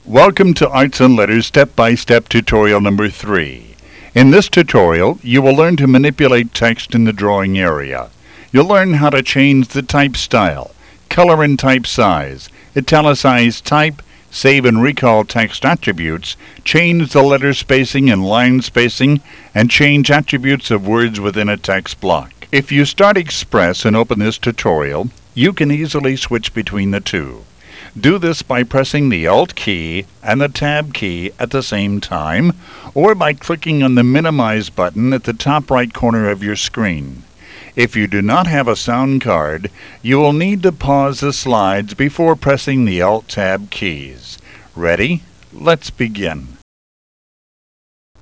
Welcome to Arts and Letters Step-by-Step Tutorial number 3. In this tutorial, you will learn to manipulate text in the drawing area. You'll learn how to change the type style, color and type size, italicize type, save and recall text attributes, change the letter spacing and line spacing, and change attributes of words within a text block. If you start Express and open this tutorial, you can easily switch between the two. Do this by pressing the Alt key and the Tab key at the same time, or by clicking on the Minimize button at the top right corner of your screen. If you do not have a sound card, you will need to pause the slides before pressing the Alt-Tab keys. Ready? Let's begin.